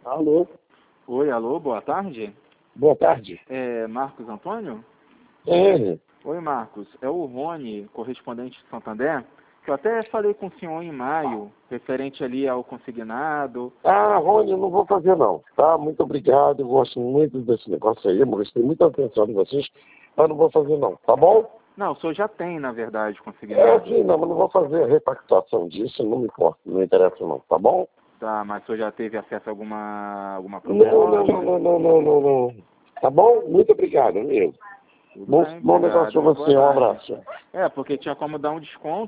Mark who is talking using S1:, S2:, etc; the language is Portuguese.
S1: Alô,
S2: Oi, alô, boa tarde.
S1: boa tarde.
S2: É Marcos Antônio?
S1: É,
S2: Oi, Marcos. É o Rony, correspondente de Santander, que eu até falei com o senhor em maio, referente ali ao consignado.
S1: Rony, eu não vou fazer não, tá? Muito obrigado, eu gosto muito desse negócio aí, eu prestei muita atenção em vocês, mas não vou fazer não, tá bom?
S2: Não, o senhor já tem, na verdade, consignado.
S1: Sim, não, mas não vou fazer a repactuação disso, não me importa, não interessa não, tá bom?
S2: Tá, mas o senhor já teve acesso a alguma
S1: Não, não,
S2: proposta?
S1: não, não, não, não, não, não. Tá bom? Muito obrigado, amigo.
S2: Tudo
S1: Bom,
S2: bem,
S1: bom negócio
S2: obrigado.
S1: pra
S2: Uma
S1: você,
S2: boa
S1: um
S2: tarde.
S1: abraço.
S2: É, porque tinha como dar um desconto.